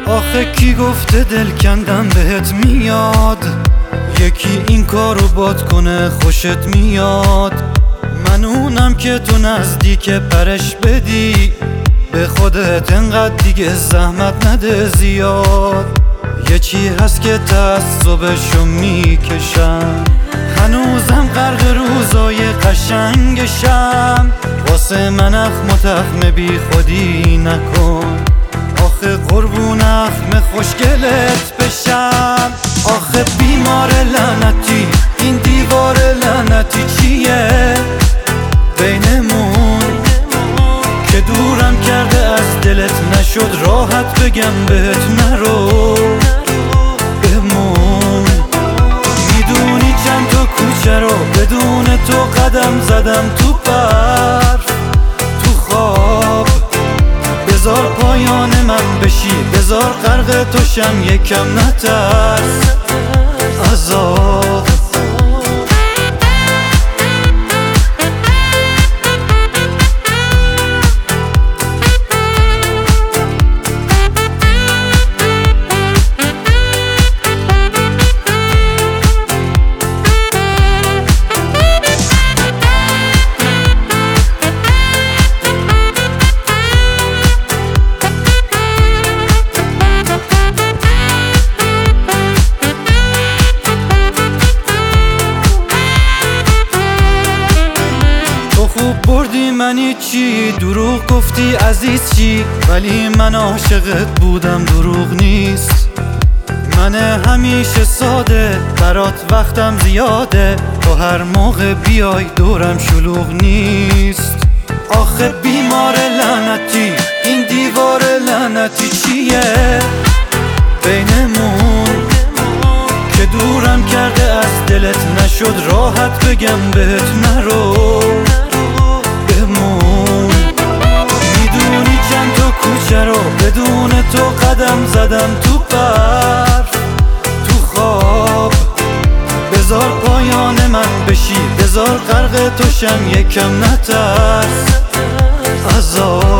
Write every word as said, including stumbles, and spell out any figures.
آخه کی گفته دل کندن بهت میاد؟ یکی این کارو باد کنه خوشت میاد. من اونم که تو نزدیک پرش بدی، به خودت انقدر دیگه زحمت نده زیاد. یه چی هست که تعصبشو میکشم، هنوزم غرق روزای قشنگشم. واسه من اخم و تخم بی خودی نکن، آخه قربون اخم خوشگلت بشم. آخه بیمار لعنتی این دیوار لعنتی چیه بینمون که دورم کرده از دلت؟ نشد راحت بگم بهت نرو بمون. میدونی چند تا کوچه رو بدون تو قدم زدم تو برف تو خواب. بذار پایان من بشی، بذار غرق تو شم، یکم نترس عذاب. خوب بردی منی چی، دروغ گفتی عزیز چی، ولی من عاشقت بودم دروغ نیست. من همیشه ساده برات وقتم زیاده، تو هر موقع بیای دورم شلوغ نیست. آخه بیمار لعنتی این دیوار لعنتی چیه بینمون که دورم کرده از دلت؟ نشد راحت بگم بهت نرو بمون. میدونی چند تا کوچه رو بدون تو قدم زدم تو برف تو خواب. بذار پایان من بشی، بذار غرق تو شم، یکم نترس عذاب.